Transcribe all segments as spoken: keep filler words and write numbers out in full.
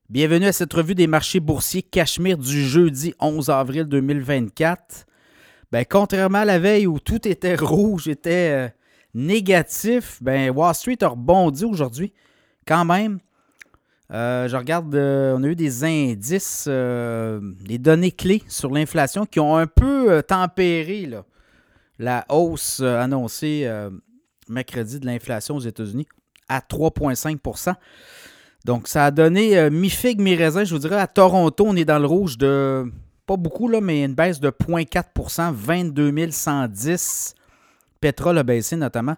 Bienvenue à cette revue des marchés boursiers Cachemire du jeudi onze avril deux mille vingt-quatre. Ben, contrairement à la veille où tout était rouge, était euh, négatif, ben, Wall Street a rebondi aujourd'hui quand même. Euh, je regarde, euh, on a eu des indices, euh, des données clés sur l'inflation qui ont un peu euh, tempéré là, la hausse euh, annoncée euh, mercredi de l'inflation aux États-Unis à trois virgule cinq pour cent. Donc, ça a donné euh, mi-figue, mi-raisin. Je vous dirais, à Toronto, on est dans le rouge de, pas beaucoup, là, mais une baisse de zéro virgule quatre pour cent, vingt-deux mille cent dix. Pétrole a baissé notamment.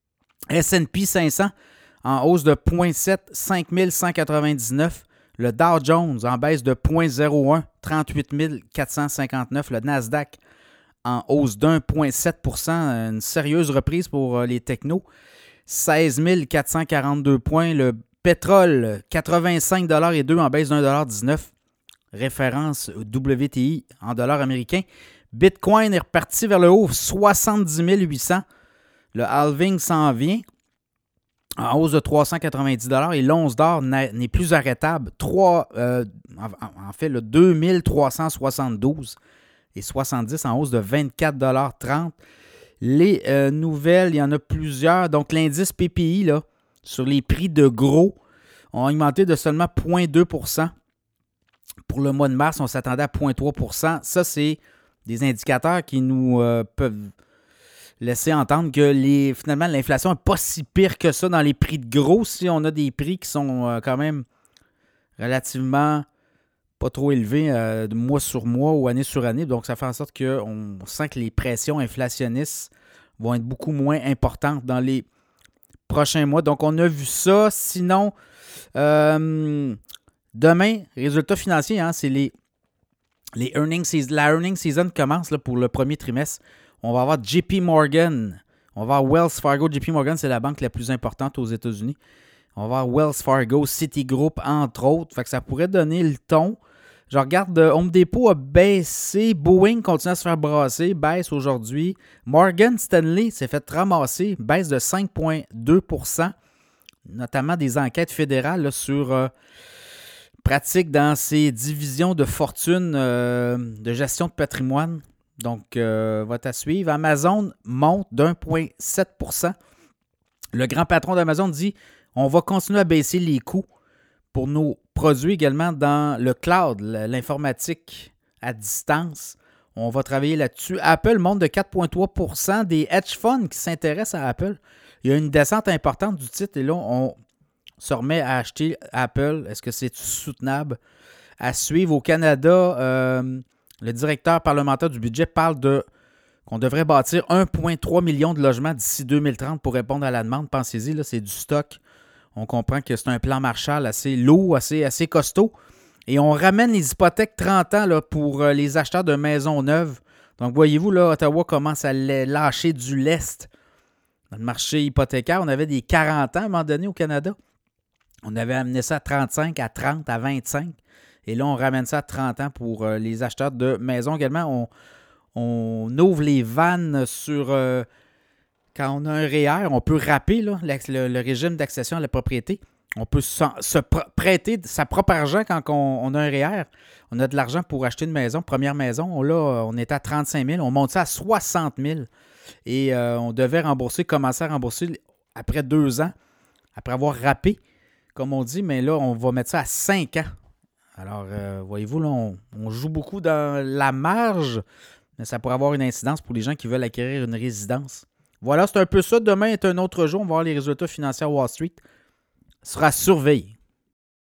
S and P cinq cents en hausse de zéro virgule sept, cinq mille cent quatre-vingt-dix-neuf. Le Dow Jones en baisse de zéro virgule zéro un, trente-huit mille quatre cent cinquante-neuf. Le Nasdaq en hausse d'un virgule sept pour cent, une sérieuse reprise pour les technos. seize mille quatre cent quarante-deux points. Le pétrole, quatre-vingt-cinq dollars et deux en baisse d'un dollar dix-neuf. Référence W T I en dollars américains. Bitcoin est reparti vers le haut, soixante-dix mille huit cents. Le halving s'en vient en hausse de trois cent quatre-vingt-dix dollars et l'once d'or n'est plus arrêtable. trois, euh, en, en fait, le deux mille trois cent soixante-douze et soixante-dix en hausse de vingt-quatre dollars trente. Les euh, nouvelles, il y en a plusieurs. Donc, l'indice P P I, là, sur les prix de gros, ont augmenté de seulement zéro virgule deux pour cent. Pour le mois de mars, on s'attendait à zéro virgule trois pour cent. Ça, c'est des indicateurs qui nous euh, peuvent laisser entendre que les, finalement, l'inflation n'est pas si pire que ça dans les prix de gros. Si on a des prix qui sont euh, quand même relativement pas trop élevés euh, de mois sur mois ou année sur année. Donc, ça fait en sorte qu'on sent que les pressions inflationnistes vont être beaucoup moins importantes dans les prochains mois. Donc, on a vu ça. Sinon, euh, demain, résultats financiers, hein, c'est les, les earnings season. La earnings season commence là, pour le premier trimestre. On va avoir J P Morgan. On va avoir Wells Fargo. J P Morgan, c'est la banque la plus importante aux États-Unis. On va avoir Wells Fargo, Citigroup, entre autres. Fait que ça pourrait donner le ton. Je regarde, Home Depot a baissé. Boeing continue à se faire brasser. Baisse aujourd'hui. Morgan Stanley s'est fait ramasser. Baisse de cinq virgule deux pour cent. Notamment des enquêtes fédérales là, sur euh, pratiques dans ses divisions de fortune euh, de gestion de patrimoine. Donc, euh, va à suivre. Amazon monte d'un virgule sept pour cent. Le grand patron d'Amazon dit on va continuer à baisser les coûts pour nos produits également dans le cloud, l'informatique à distance. On va travailler là-dessus. Apple monte de quatre virgule trois pour cent des hedge funds qui s'intéressent à Apple. Il y a une descente importante du titre et là, on se remet à acheter Apple. Est-ce que c'est soutenable? À suivre au Canada, euh, le directeur parlementaire du budget parle de qu'on devrait bâtir un virgule trois million de logements d'ici deux mille trente pour répondre à la demande. Pensez-y, là, c'est du stock. On comprend que c'est un plan Marshall assez lourd, assez, assez costaud. Et on ramène les hypothèques trente ans là, pour euh, les acheteurs de maisons neuves. Donc, voyez-vous, là, Ottawa commence à lâcher du lest dans le marché hypothécaire. On avait des quarante ans à un moment donné au Canada. On avait amené ça à trente-cinq, à trente, à vingt-cinq. Et là, on ramène ça à trente ans pour euh, les acheteurs de maisons. Également, on, on ouvre les vannes sur... Euh, Quand on a un R E E R, on peut rapper là, le, le régime d'accession à la propriété. On peut se, se pr- prêter sa propre argent quand on, on a un R E E R. On a de l'argent pour acheter une maison, première maison. Là, on est à trente-cinq mille. On monte ça à soixante mille. Et euh, on devait rembourser, commencer à rembourser après deux ans, après avoir rappé, comme on dit. Mais là, on va mettre ça à cinq ans. Alors, euh, voyez-vous, là, on, on joue beaucoup dans la marge, mais ça pourrait avoir une incidence pour les gens qui veulent acquérir une résidence. Voilà, c'est un peu ça. Demain est un autre jour. On va voir les résultats financiers à Wall Street. Ce sera surveillé.